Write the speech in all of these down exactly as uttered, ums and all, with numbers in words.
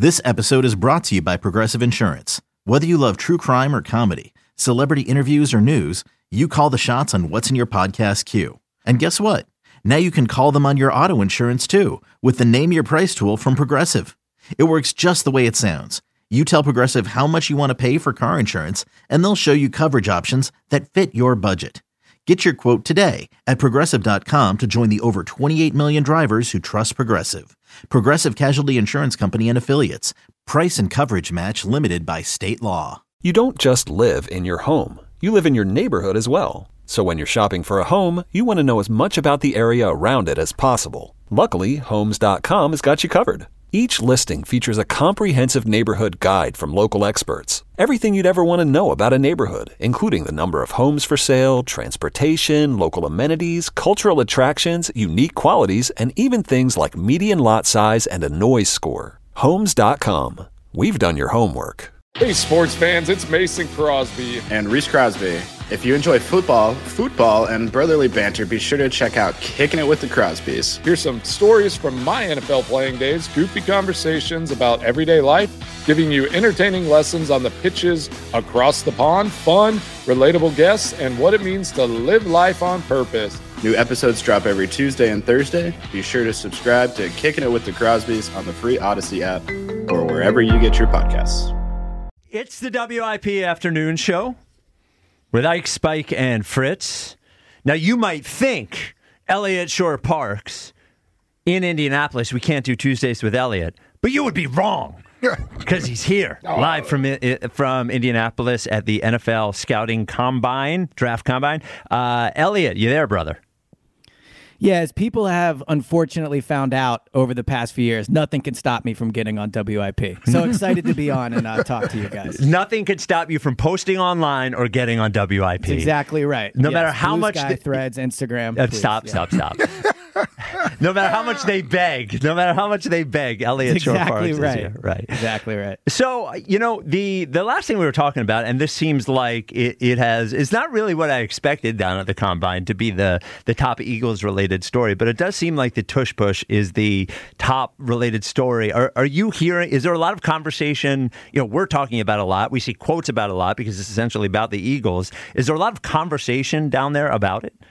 This episode is brought to you by Progressive Insurance. Whether you love true crime or comedy, celebrity interviews or news, you call the shots on what's in your podcast queue. And guess what? Now you can call them on your auto insurance too with the Name Your Price tool from Progressive. It works just the way it sounds. You tell Progressive how much you want to pay for car insurance, and they'll show you coverage options that fit your budget. Get your quote today at Progressive dot com to join the over twenty-eight million drivers who trust Progressive. Progressive Casualty Insurance Company and Affiliates. Price and coverage match limited by state law. You don't just live in your home. You live in your neighborhood as well. So when you're shopping for a home, you want to know as much about the area around it as possible. Luckily, Homes dot com has got you covered. Each listing features a comprehensive neighborhood guide from local experts. Everything you'd ever want to know about a neighborhood, including the number of homes for sale, transportation, local amenities, cultural attractions, unique qualities, and even things like median lot size and a noise score. Homes dot com. We've done your homework. Hey, sports fans, it's Mason Crosby. And Reese Crosby. If you enjoy football, football, and brotherly banter, be sure to check out Kicking It with the Crosbys. Here's some stories from my N F L playing days, goofy conversations about everyday life, giving you entertaining lessons on the pitches across the pond, fun, relatable guests, and what it means to live life on purpose. New episodes drop every Tuesday and Thursday. Be sure to subscribe to Kicking It with the Crosbys on the free Odyssey app or wherever you get your podcasts. It's the W I P Afternoon Show with Ike, Spike, and Fritz. Now, you might think Elliott Shore-Parks in Indianapolis, we can't do Tuesdays with Elliott, but you would be wrong because he's here live from from Indianapolis at the N F L Scouting Combine, Draft Combine. Uh, Elliott, you there, brother? Yeah, as people have unfortunately found out over the past few years, nothing can stop me from getting on W I P. So excited to be on and uh, talk to you guys. Nothing could stop you from posting online or getting on W I P. That's exactly right. No yes, matter how Blue much Sky, the, Threads, Instagram. Uh, please, stop, yeah. stop, stop, No matter how much they beg, no matter how much they beg, Elliott exactly Shore-Parks right. is here. Right. Exactly right. So, you know, the the last thing we were talking about, and this seems like it, it has, it's not really what I expected down at the Combine to be the, the top Eagles-related story, but it does seem like the tush push is the top related story. Are, are you hearing, is there a lot of conversation, you know, we're talking about a lot, we see quotes about it a lot because it's essentially about the Eagles. Is there a lot of conversation down there about it?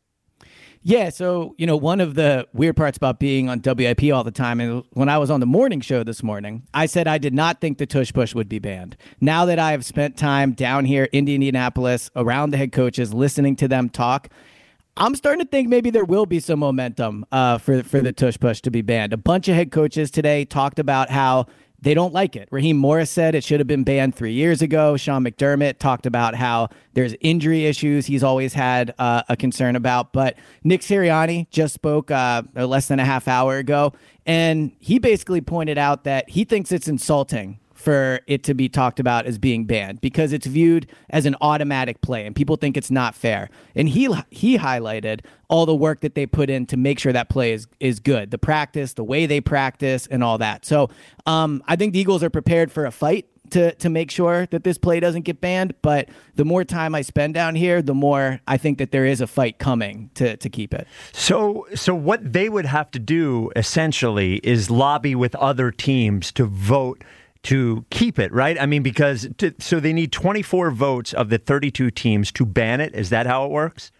Yeah, so, you know, one of the weird parts about being on W I P all the time, and when I was on the morning show this morning, I said I did not think the tush push would be banned. Now that I have spent time down here in Indianapolis, around the head coaches, listening to them talk, I'm starting to think maybe there will be some momentum uh, for, for the tush push to be banned. A bunch of head coaches today talked about how they don't like it. Raheem Morris said it should have been banned three years ago. Sean McDermott talked about how there's injury issues he's always had uh, a concern about. But Nick Sirianni just spoke uh, less than a half hour ago, and he basically pointed out that he thinks it's insulting for it to be talked about as being banned because it's viewed as an automatic play and people think it's not fair. And he he highlighted all the work that they put in to make sure that play is, is good, the practice, the way they practice, and all that. So um, I think the Eagles are prepared for a fight to to make sure that this play doesn't get banned. But the more time I spend down here, the more I think that there is a fight coming to, to keep it. So so what they would have to do essentially is lobby with other teams to vote to keep it, right? I mean, because to, so they need twenty-four votes of the thirty-two teams to ban it. Is that how it works?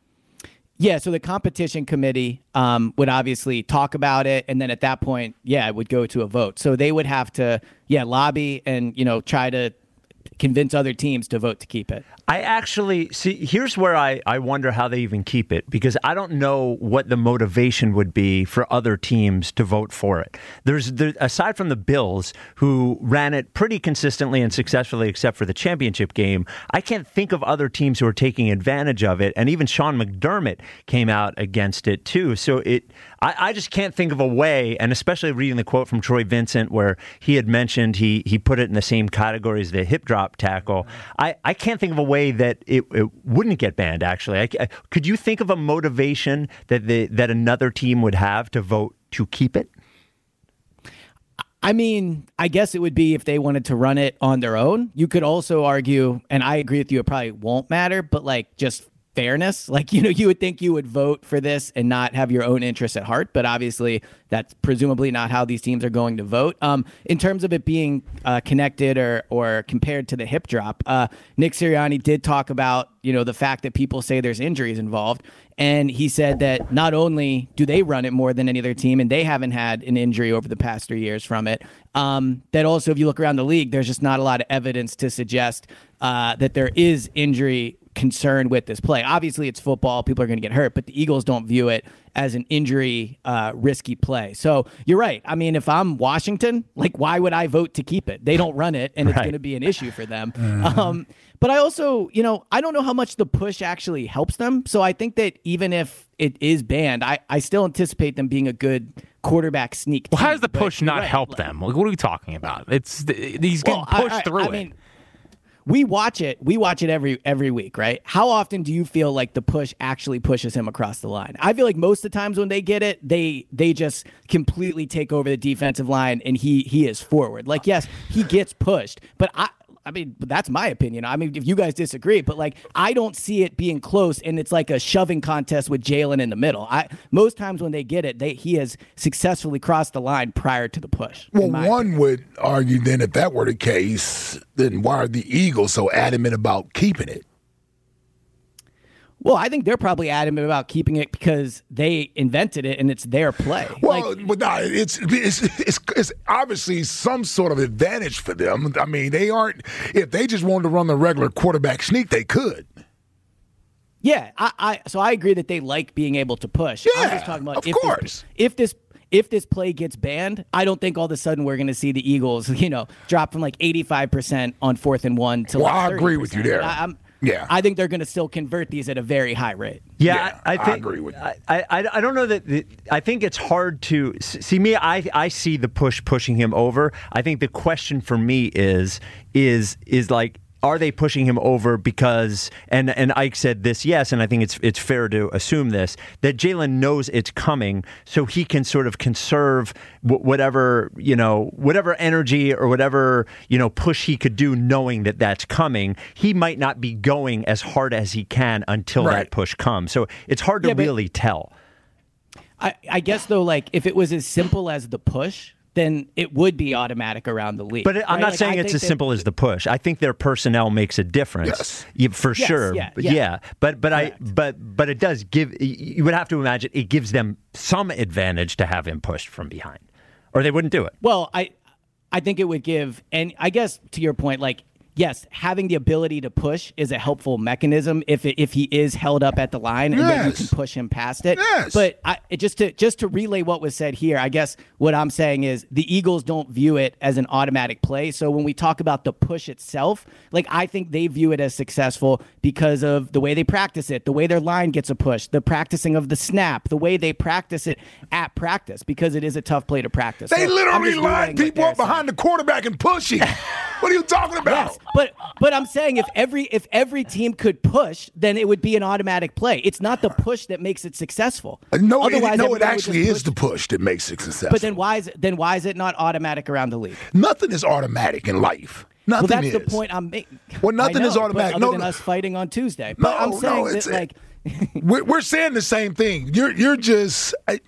Yeah, so the competition committee um, would obviously talk about it, and then at that point, yeah, it would go to a vote. So they would have to, yeah, lobby and, you know, try to convince other teams to vote to keep it. I actually see, here's where I, I wonder how they even keep it, because I don't know what the motivation would be for other teams to vote for it. There's there, aside from the Bills, who ran it pretty consistently and successfully, except for the championship game, I can't think of other teams who are taking advantage of it. And even Sean McDermott came out against it too. So it, I, I just can't think of a way, and especially reading the quote from Troy Vincent where he had mentioned he he put it in the same category as the hip drop tackle. I, I can't think of a way that it, it wouldn't get banned, actually. I, I, could you think of a motivation that the, that another team would have to vote to keep it? I mean, I guess it would be if they wanted to run it on their own. You could also argue, and I agree with you, it probably won't matter, but like just fairness. Like, you know, you would think you would vote for this and not have your own interests at heart, but obviously that's presumably not how these teams are going to vote. Um, in terms of it being uh, connected or or compared to the hip drop, uh, Nick Sirianni did talk about, you know, the fact that people say there's injuries involved. And he said that not only do they run it more than any other team, and they haven't had an injury over the past three years from it, um, that also if you look around the league, there's just not a lot of evidence to suggest uh, that there is injury concern with this play. Obviously, it's football. People are going to get hurt, but the Eagles don't view it as an injury uh, risky play. So you're right. I mean, if I'm Washington, like, why would I vote to keep it? They don't run it, and it's right. going to be an issue for them. Mm-hmm. Um, but I also, you know, I don't know how much the push actually helps them. So I think that even if it is banned, I, I still anticipate them being a good quarterback sneak. Well, team, how does the push not right. help them? Like, what are we talking about? It's he's getting well, pushed I, I, through I it. Mean, we watch it. We watch it every every week, right? How often do you feel like the push actually pushes him across the line? I feel like most of the times when they get it, they they just completely take over the defensive line, and he he is forward. Like, yes, he gets pushed, but I. I mean, that's my opinion. I mean, if you guys disagree, but like, I don't see it being close, and it's like a shoving contest with Jalen in the middle. I most times when they get it, they he has successfully crossed the line prior to the push. Well, one opinion. would argue then if that were the case, then why are the Eagles so adamant about keeping it? Well, I think they're probably adamant about keeping it because they invented it and it's their play. Well, like, but no, it's, it's it's it's obviously some sort of advantage for them. I mean, they aren't. If they just wanted to run the regular quarterback sneak, they could. Yeah, I, I so I agree that they like being able to push. Yeah, I'm just talking about of if course. This, if this if this play gets banned, I don't think all of a sudden we're going to see the Eagles, you know, drop from like eighty-five percent on fourth and one to well, like I thirty percent. agree with you there. I, I'm, Yeah, I think they're going to still convert these at a very high rate. Yeah, yeah I, I, think, I agree with you. I, I, I don't know that. The, I think it's hard to see me. I, I see the push pushing him over. I think the question for me is is is like, are they pushing him over because, and, and Ike said this, yes, and I think it's it's fair to assume this, that Jalen knows it's coming, so he can sort of conserve w- whatever, you know, whatever energy or whatever, you know, push he could do knowing that that's coming. He might not be going as hard as he can until right. that push comes. So it's hard to Yeah, but- really tell. I, I guess, though, like, if it was as simple as the push, then it would be automatic around the league. But I'm right? not like, saying I it's think as that- simple as the push. I think their personnel makes a difference, Yes. yeah, for Yes, sure. yeah, But yeah. yeah, but but Correct. I but but it does give. You would have to imagine it gives them some advantage to have him pushed from behind, or they wouldn't do it. Well, I I think it would give, and I guess to your point, like, yes, having the ability to push is a helpful mechanism if it, if he is held up at the line, and then you Yes. can push him past it. Yes. But I, it just to just to relay what was said here, I guess what I'm saying is the Eagles don't view it as an automatic play. So when we talk about the push itself, like, I think they view it as successful because of the way they practice it, the way their line gets a push, the practicing of the snap, the way they practice it at practice, because it is a tough play to practice. They So I'm literally just line relaying what people they're up behind the quarterback and pushing. What are you talking about? Yes, but but I'm saying if every if every team could push, then it would be an automatic play. It's not the push that makes it successful. Uh, No, it, Otherwise, no, everybody it would actually just is the push that makes it successful. But then why is it, then why is it not automatic around the league? Nothing is automatic in life. Well, Nothing that's is. the point I'm making. Well, nothing I know, is automatic. but other No, than no. us fighting on Tuesday. But No, I'm no, saying it's- that, like, we're, we're saying the same thing. You're you're just. I,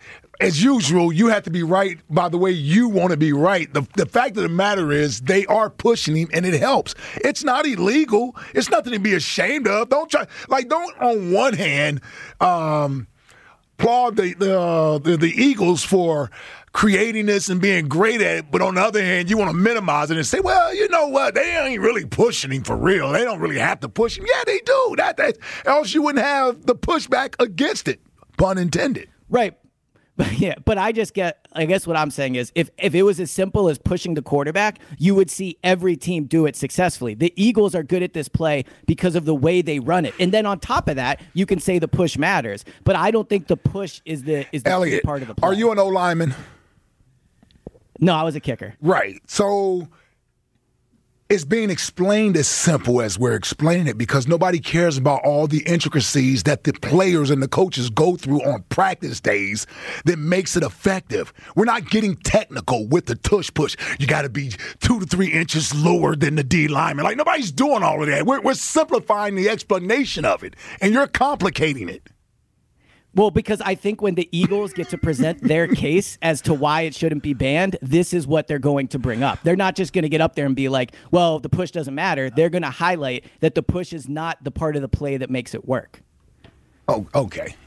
As usual, you have to be right by the way you want to be right. The, the fact of the matter is they are pushing him, and it helps. It's not illegal. It's nothing to be ashamed of. Don't try, like, don't on one hand um, applaud the, the, uh, the the Eagles for creating this and being great at it, but on the other hand, you want to minimize it and say, well, you know what? They ain't really pushing him for real. They don't really have to push him. Yeah, they do. That, that else you wouldn't have the pushback against it. Pun intended. right. But yeah, but I just get, I guess what I'm saying is if, if it was as simple as pushing the quarterback, you would see every team do it successfully. The Eagles are good at this play because of the way they run it. And then on top of that, you can say the push matters. But I don't think the push is the is the key Elliot, part of the play. are you an O lineman? No, I was a kicker. Right. So it's being explained as simple as we're explaining it because nobody cares about all the intricacies that the players and the coaches go through on practice days that makes it effective. We're not getting technical with the tush push. You got to be two to three inches lower than the D lineman. Like, nobody's doing all of that. We're, we're simplifying the explanation of it, and you're complicating it. Well, because I think when the Eagles get to present their case as to why it shouldn't be banned, this is what they're going to bring up. They're not just going to get up there and be like, well, the push doesn't matter. They're going to highlight that the push is not the part of the play that makes it work. Oh, okay.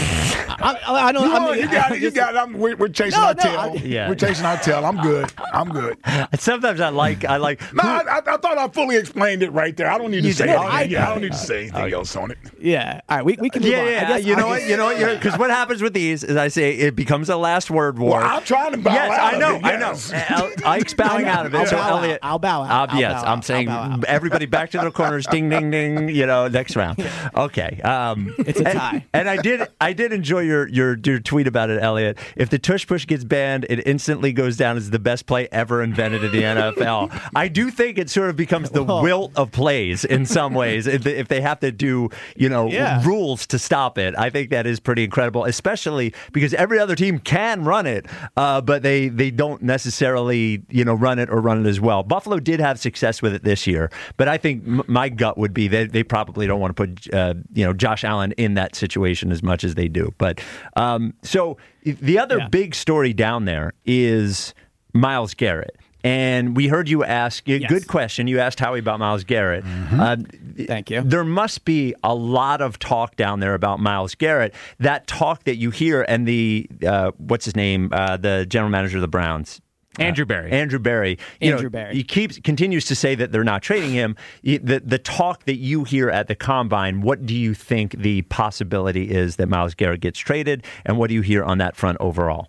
I, I, I don't you, I mean, you got I it. You just, got it. I'm, we're, we're chasing No, our no, tail. I- Yeah. We're chasing our tail. I'm good. I'm good. Sometimes I like I like. No, I, I, I thought I fully explained it right there. I don't need to You say did. anything. I yeah, I did. don't need to say anything else on it. Yeah. All right. We, we can move Yeah, on. I yeah, guess you I know what? just- You know what? Because what happens with these is I say it becomes a last word war. Well, I'm trying to bow Yes, out I know, of it, I know. yes. El- Ike's bowing I know. out of it. I'll So bow out. Elliot, I'll bow out. Uh, I'll yes, bow I'm out. saying I'll bow out. everybody back to the corners. Ding, ding, ding. You know, next round. Okay. Um, It's a and- tie. And, I did, I did enjoy your, your your tweet about it, Elliot. If the tush push gets banned, it instantly goes down as the best play ever invented in the N F L. I do think it sort of becomes the Well- wilt of plays in some ways. If they, if they have to do, you know, Yeah. rules to stop it, I think that is pretty incredible, especially because every other team can run it, uh, but they, they don't necessarily, you know, run it or run it as well. Buffalo did have success with it this year, but I think m- my gut would be that they probably don't want to put, uh, you know, Josh Allen in that situation as much as they do. But um, so the other Yeah. big story down there is Myles Garrett. And we heard you ask, a Yes. good question, you asked Howie about Myles Garrett. Uh, Thank you. There must be a lot of talk down there about Myles Garrett. That talk that you hear and the, uh, what's his name, uh, the general manager of the Browns. Andrew Berry. Andrew Berry. You Andrew know, Berry. He keeps continues to say that they're not trading him. Y- The the talk that you hear at the combine, what do you think the possibility is that Myles Garrett gets traded, and what do you hear on that front overall?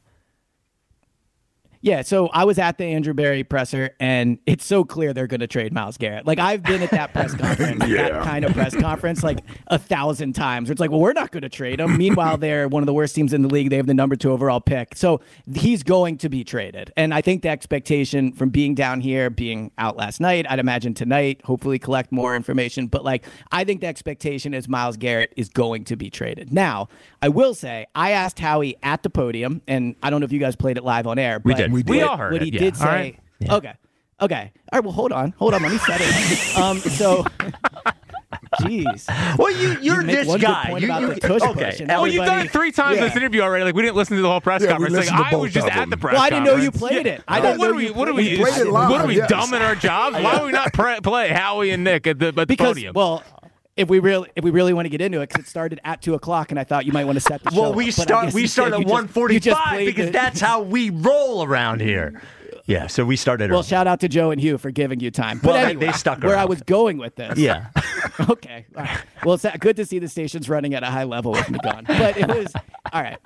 Yeah, so I was at the Andrew Berry presser, and it's so clear they're going to trade Myles Garrett. Like, I've been at that press conference, Yeah. that kind of press conference, like a thousand times. Where it's like, well, we're not going to trade him. Meanwhile, they're one of the worst teams in the league. They have the number two overall pick. So he's going to be traded. And I think the expectation from being down here, being out last night, I'd imagine tonight, hopefully collect more information. But, like, I think the expectation is Myles Garrett is going to be traded. Now, I will say, I asked Howie at the podium, and I don't know if you guys played it live on air. We but did. We We did. all heard what it. he yeah. did say. All right. Okay. Okay. All right. Well, hold on. Hold on. Let me set it up. Um, so, jeez. Well, you you're You make this one good guy. point You, about you, the tush okay. push, and Well, you've done everybody- it three times in this Yeah. interview already. Like we didn't listen to the whole press Yeah, we conference. Like listened to I was both just of at them. the press Well, I didn't know you conference. played it. I Well, didn't what know are we? you What are played we? it. played it live, What are we yes. dumb at our jobs? Why do we not pre- play Howie and Nick at the, at the Because, podium? well, if we really if we really want to get into it, because it started at two o'clock, and I thought you might want to set the show. Well, up, we but I start guess we instead start you at just- one you just forty-five played because the- that's how we roll around here. Yeah, so we started. Well, early. shout out to Joe and Hugh for giving you time. But Well, they- anyway, they stuck where I around. was going with this. Yeah. Okay. All right. Well, it's good to see the station's running at a high level with me gone. But it was all right.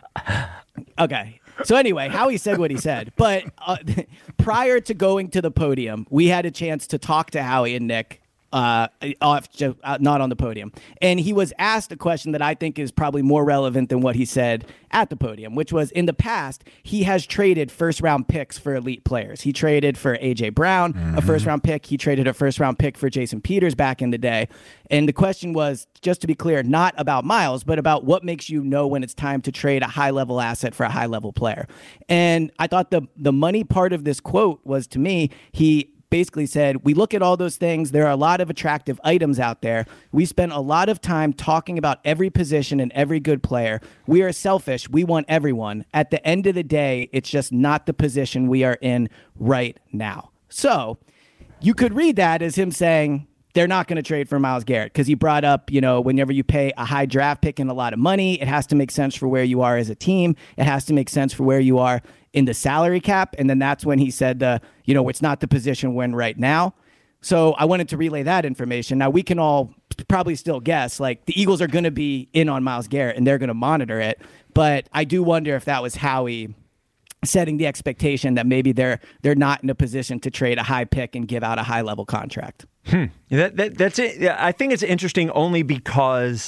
Okay. So anyway, Howie said what he said. But uh, prior to going to the podium, we had a chance to talk to Howie and Nick. Uh, off, uh, not on the podium. And he was asked a question that I think is probably more relevant than what he said at the podium, which was in the past, he has traded first round picks for elite players. He traded for A J Brown, mm-hmm. a first round pick. He traded a first round pick for Jason Peters back in the day. And the question was, just to be clear, not about Myles, but about what makes you know when it's time to trade a high level asset for a high level player. And I thought the the money part of this quote was, to me, he basically said, we look at all those things. There are a lot of attractive items out there. We spend a lot of time talking about every position and every good player. We are selfish. We want everyone. At the end of the day, it's just not the position we are in right now. So you could read that as him saying, they're not going to trade for Myles Garrett, because he brought up, you know, whenever you pay a high draft pick and a lot of money, it has to make sense for where you are as a team. It has to make sense for where you are in the salary cap. And then that's when he said, uh, you know, it's not the position we're in right now. So I wanted to relay that information. Now, we can all probably still guess, like, the Eagles are going to be in on Myles Garrett and they're going to monitor it. But I do wonder if that was Howie setting the expectation that maybe they're they're not in a position to trade a high pick and give out a high level contract. Hmm. That, that that's it. Yeah, I think it's interesting only because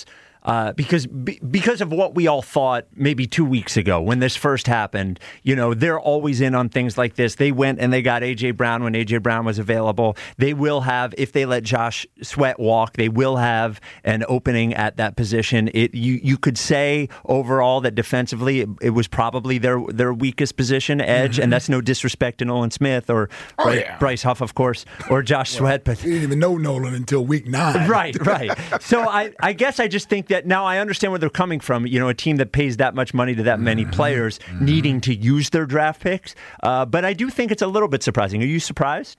uh, because be, because of what we all thought maybe two weeks ago when this first happened. You know, they're always in on things like this. They went and they got A J. Brown when A J. Brown was available. They will have, if they let Josh Sweat walk, they will have an opening at that position. It you you could say overall that defensively it, it was probably their their weakest position, edge, mm-hmm. and that's no disrespect to Nolan Smith or oh, Bryce, yeah. Bryce Huff, of course, or Josh well, Sweat. But you didn't even know Nolan until week nine. Right, right. So I, I guess I just think that now I understand where they're coming from. You know, a team that pays that much money to that many mm-hmm. players mm-hmm. needing to use their draft picks. Uh, but I do think it's a little bit surprising. Are you surprised?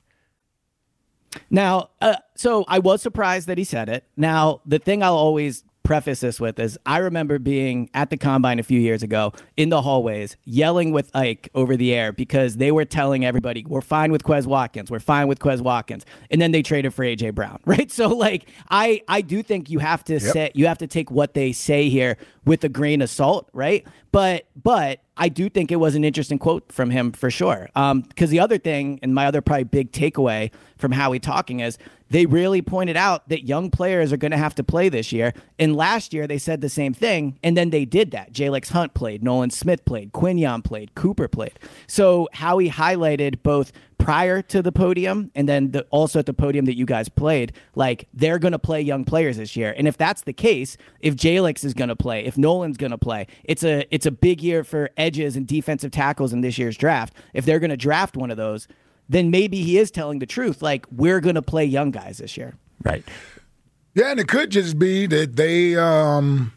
Now, uh, so I was surprised that he said it. Now, the thing I'll always preface this with is I remember being at the Combine a few years ago in the hallways yelling with Ike over the air because they were telling everybody, we're fine with Quez Watkins. We're fine with Quez Watkins. And then they traded for A J. Brown, right? So, like, I, I do think you have to yep. say, you have to take what they say here with a grain of salt, right? But, but I do think it was an interesting quote from him for sure. Um, because the other thing, and my other probably big takeaway from Howie talking is they really pointed out that young players are going to have to play this year. And last year they said the same thing, and then they did that. Jalex Hunt played, Nolan Smith played, Quinyon played, Cooper played. So Howie highlighted both prior to the podium and then the, also at the podium that you guys played, like they're going to play young players this year. And if that's the case, if Jalex is going to play, if Nolan's going to play, it's a it's a big year for edges and defensive tackles in this year's draft. If they're going to draft one of those, then maybe he is telling the truth. Like, we're going to play young guys this year. Right. Yeah, and it could just be that they, um,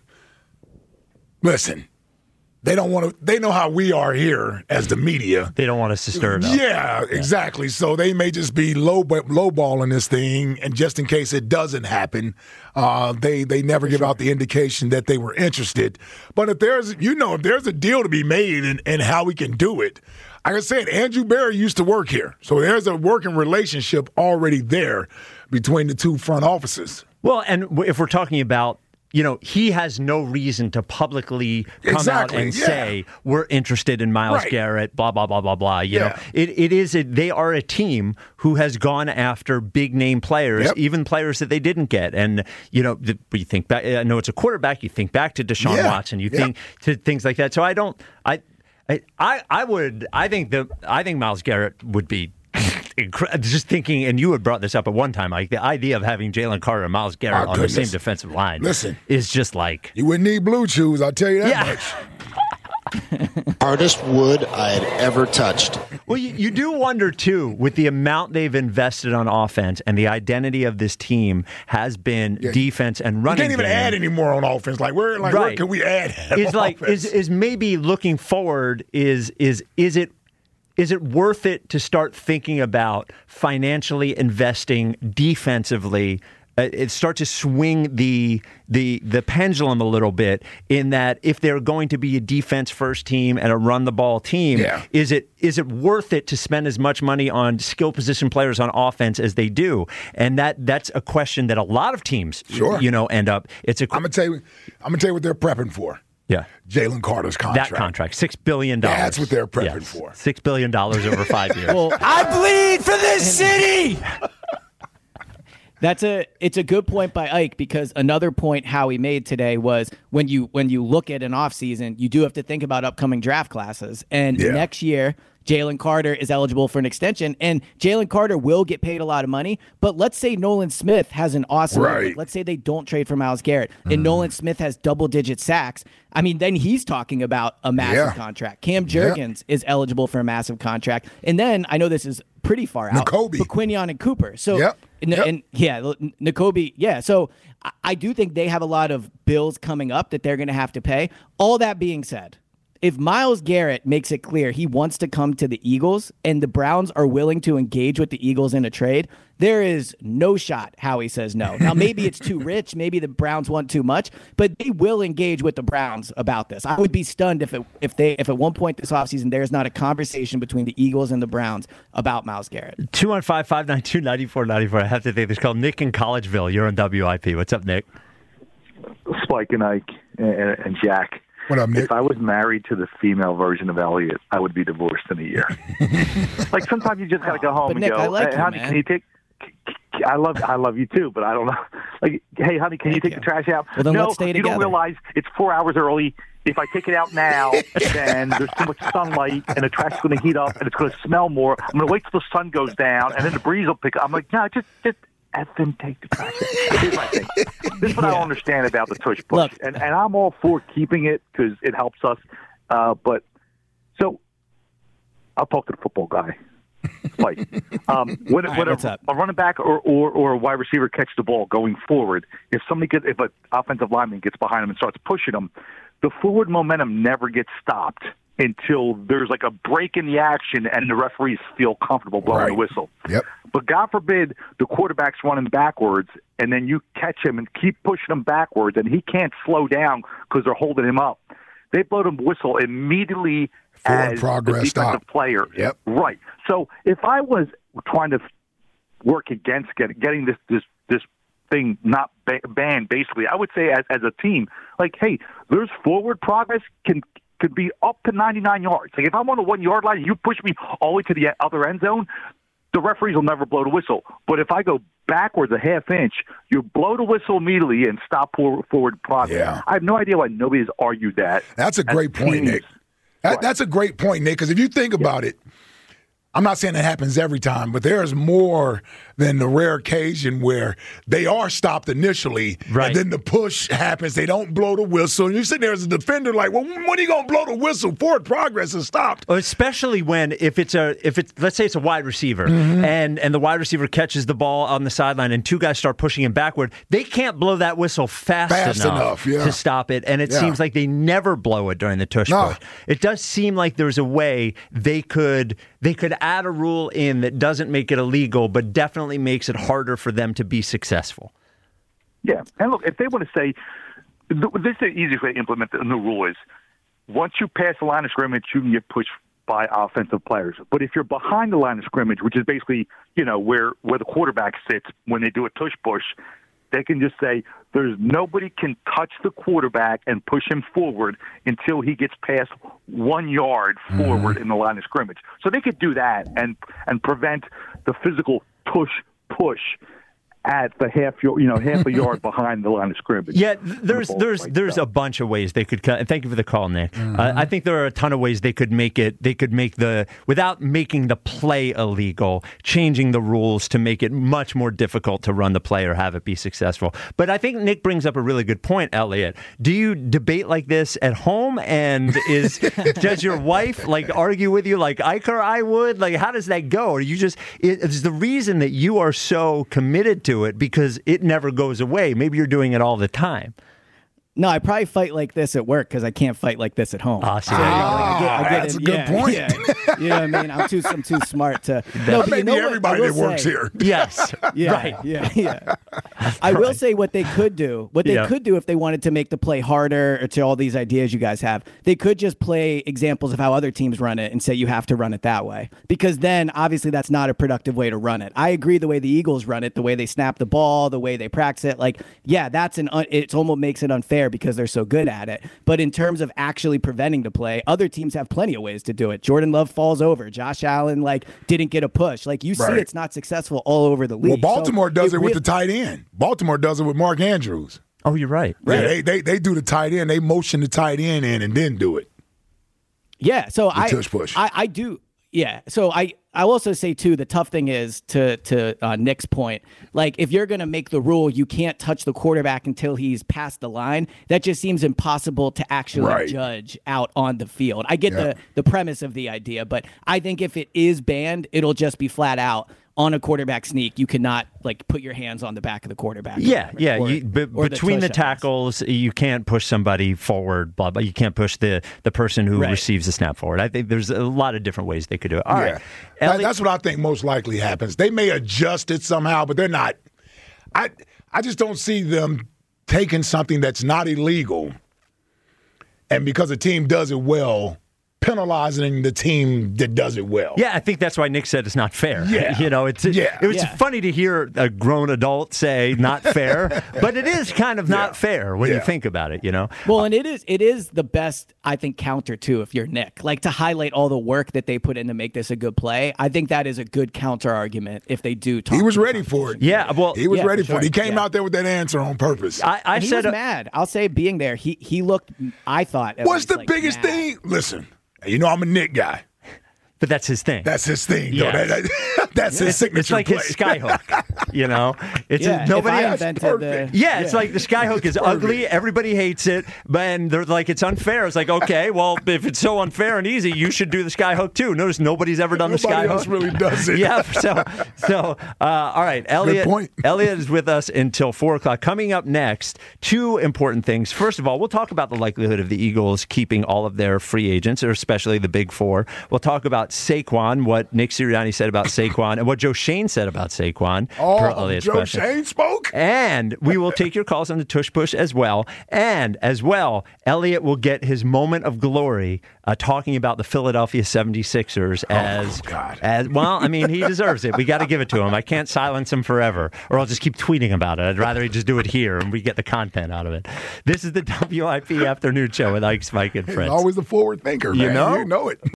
listen, they don't want to, they know how we are here as the media. They don't want us to stir it up. Yeah, exactly. Yeah. So they may just be low lowballing this thing, and just in case it doesn't happen, uh, they, they never For give sure. out the indication that they were interested. But if there's, you know, if there's a deal to be made and, and how we can do it, like I said, Andrew Berry used to work here. So there's a working relationship already there between the two front offices. Well, and if we're talking about, you know, he has no reason to publicly come exactly, out and yeah. say, we're interested in Myles right. Garrett, blah, blah, blah, blah, blah. You yeah. know, it, it is, a, they are a team who has gone after big name players, yep. even players that they didn't get. And, you know, the, you think back, I know it's a quarterback, you think back to Deshaun yeah. Watson, you yep. think to things like that. So I don't, I, I, I would. I think the. I think Myles Garrett would be. Incre- just thinking, and you had brought this up at one time, like the idea of having Jalen Carter and Myles Garrett oh, on goodness. the same defensive line. Listen, is just like you wouldn't need blue chews. I'll tell you that yeah. much. Hardest wood I had ever touched. Well, you, you do wonder, too, with the amount they've invested on offense and the identity of this team has been yeah. defense and running game. You can't even game. add any more on offense. Like, where, like, right. where can we add? Is like is, is maybe looking forward. Is is is it is it worth it to start thinking about financially investing defensively? Uh, it start to swing the the the pendulum a little bit in that if they're going to be a defense first team and a run the ball team, yeah. is it is it worth it to spend as much money on skill position players on offense as they do? And that that's a question that a lot of teams, sure. you know, end up. It's a. I'm gonna tell you. I'm gonna tell you what they're prepping for. Yeah, Jalen Carter's contract. That contract, six billion dollars. That's what they're prepping yes. for. Six billion dollars over five years. Well, I bleed for this city. That's a it's a good point by Ike, because another point Howie made today was when you when you look at an offseason, you do have to think about upcoming draft classes. And yeah. next year, Jalen Carter is eligible for an extension, and Jalen Carter will get paid a lot of money. But let's say Nolan Smith has an awesome right. year. Let's say they don't trade for Myles Garrett, and mm. Nolan Smith has double-digit sacks. I mean, then he's talking about a massive yeah. contract. Cam Jurgens yeah. is eligible for a massive contract. And then, I know this is pretty far out, Nakobe. but Quinyon and Cooper. So, yep. and, yep. and yeah, Nakobe, yeah. So I, I do think they have a lot of bills coming up that they're going to have to pay. All that being said, if Myles Garrett makes it clear he wants to come to the Eagles and the Browns are willing to engage with the Eagles in a trade, there is no shot Howie says no. Now, maybe it's too rich. Maybe the Browns want too much, but they will engage with the Browns about this. I would be stunned if it, if they if at one point this offseason there's not a conversation between the Eagles and the Browns about Myles Garrett. two one five, five nine two, nine four nine four. I have to think. It's called Nick in Collegeville. You're on W I P. What's up, Nick? Spike and Ike and, and Jack. What up, Nick? If I was married to the female version of Elliot, I would be divorced in a year. Like sometimes you just gotta go home but and Nick, go. I like hey, you, honey, man. can you take I love I love you too, but I don't know. Like, hey, honey, can you take the trash out? Well, then no, let's stay you together. don't realize it's four hours early. If I take it out now, then there's too much sunlight, and the trash is going to heat up, and it's going to smell more. I'm going to wait till the sun goes down, and then the breeze will pick up. I'm like, no, just just effing take the trash out. Here's my thing. This is what I don't understand about the tush push, Look. and and I'm all for keeping it because it helps us. Uh, but so I'll talk to the football guy. Like, um, when, All right, when what's a, up? a running back or, or, or a wide receiver catch the ball going forward, if somebody gets, if an offensive lineman gets behind him and starts pushing him, the forward momentum never gets stopped until there's like a break in the action and the referees feel comfortable blowing Right. the whistle. Yep. But God forbid the quarterback's running backwards and then you catch him and keep pushing him backwards and he can't slow down because they're holding him up. They blow the whistle immediately Forward as progress the defensive stop. player. Yep. Right. So if I was trying to work against getting, getting this, this, this thing not ba- banned, basically, I would say as, as a team, like, hey, there's forward progress can could be up to ninety-nine yards. Like if I'm on the one-yard line and you push me all the way to the other end zone, the referees will never blow the whistle. But if I go backwards a half inch, you blow the whistle immediately and stop forward progress. Yeah. I have no idea why nobody has argued that. That's a great As point, teams. Nick. That, Right. That's a great point, Nick, because if you think about it, I'm not saying it happens every time, but there's more than the rare occasion where they are stopped initially, Right. and then the push happens. They don't blow the whistle. And you're sitting there as a defender like, well, when are you going to blow the whistle? Forward progress is stopped. Especially when if it's a if it's let's say it's a wide receiver Mm-hmm. and and the wide receiver catches the ball on the sideline and two guys start pushing him backward, they can't blow that whistle fast, Fast enough, yeah. to stop it, and it Yeah. seems like they never blow it during the tush No. push. It does seem like there's a way they could they could add a rule in that doesn't make it illegal, but definitely makes it harder for them to be successful. Yeah, and look, if they want to say, th- this is the easiest way to implement the new rule is, once you pass the line of scrimmage, you can get pushed by offensive players. But if you're behind the line of scrimmage, which is basically, you know, where, where the quarterback sits when they do a tush push, they can just say, there's nobody can touch the quarterback and push him forward until he gets past one yard forward in the line of scrimmage. So they could do that and and prevent the physical tush push at the half yard, you know, half a yard behind the line of scrimmage. Yeah, th- there's The ball there's breaks there's up. a bunch of ways they could cut. And thank you for the call, Nick. Uh, I think there are a ton of ways they could make it. They could make the without making the play illegal, changing the rules to make it much more difficult to run the play or have it be successful. But I think Nick brings up a really good point, Elliot. Do you debate like this at home? And is does your wife like argue with you like Ike or I would? Like, how does that go? Or you just is the reason that you are so committed to it because it never goes away. Maybe you're doing it all the time. No, I probably fight like this at work because I can't fight like this at home. Ah, see, So, there you you go. know, like, I get- I get that's in- a good yeah, point. yeah. You know what I mean? I'm too, I'm too smart to. That but may you know be what? everybody I that will works say- here. Yes. Yeah, Right. yeah, yeah. I will say what they could do. What they Yeah. could do if they wanted to make the play harder or to all these ideas you guys have, they could just play examples of how other teams run it and say you have to run it that way. Because then obviously that's not a productive way to run it. I agree the way the Eagles run it, the way they snap the ball, the way they practice it. Like, yeah, that's an un- it almost makes it unfair because they're so good at it. But in terms of actually preventing the play, other teams have plenty of ways to do it. Jordan Love falls over. Josh Allen like didn't get a push. Like you see, Right. it's not successful all over the league. Well, Baltimore So does it, with really- the tight end. Baltimore does it with Mark Andrews. Oh, you're right. Yeah, they, they they do the tight end. They motion the tight end in and then do it. Yeah, so I, tush push. I I do. Yeah, so I I will also say too the tough thing is to to uh, Nick's point, like if you're gonna make the rule you can't touch the quarterback until he's past the line, that just seems impossible to actually Right. judge out on the field. I get Yeah. the the premise of the idea, but I think if it is banned, it'll just be flat out. On a quarterback sneak, you cannot like put your hands on the back of the quarterback. Yeah, yeah. Or- you, be, or the between the, tush, I guess. tackles, you can't push somebody forward. Blah blah. You can't push the the person who Right. receives the snap forward. I think there's a lot of different ways they could do it. All yeah. right, That- Elliot- that's what I think most likely happens. They may adjust it somehow, but they're not. I I just don't see them taking something that's not illegal, and because a team does it well, penalizing the team that does it well. Yeah, I think that's why Nick said it's not fair. Yeah. You know, it's Yeah. it was Yeah. funny to hear a grown adult say not fair, but it is kind of not Yeah. fair when you Yeah. think about it, you know? Well, and it is it is the best, I think, counter too if you're Nick. Like to highlight all the work that they put in to make this a good play. I think that is a good counter argument if they do talk. He was to ready for it. Yeah, well, He was yeah, ready for for it. He sure. came Yeah. out there with that answer on purpose. I, I And he said was uh, mad. I'll say being there, he he looked, I thought. at What's least, the like, biggest mad. thing? Listen, you know I'm a Nick guy. but that's his thing. That's his thing. though. Yeah. That- that- that's his it's, signature it's like play. his skyhook, you know? It's Yeah, a, nobody if I else. invented the, perfect. Yeah, it's like the skyhook is It's ugly. perfect. Everybody hates it, but and they're like it's unfair. It's like okay, well, if it's so unfair and easy, you should do the skyhook too. Notice nobody's ever done the Nobody skyhook. else really does it. Yeah. So, so uh, all right, Elliot. point. Elliot is with us until four o'clock. Coming up next, two important things. First of all, we'll talk about the likelihood of the Eagles keeping all of their free agents, or especially the big four. We'll talk about Saquon, what Nick Sirianni said about Saquon, and what Joe Shane said about Saquon. per Oh, Elliot's Joe question. Shane spoke? And we will take your calls on the Tush Push as well. And as well, Elliot will get his moment of glory uh, talking about the Philadelphia seventy-sixers as, God. as well, I mean, he deserves it. We got to give it to him. I can't silence him forever, or I'll just keep tweeting about it. I'd rather he just do it here and we get the content out of it. This is the W I P Afternoon Show with Ike, Spike, and He's Fritz. always a forward thinker, You man. know? You know it.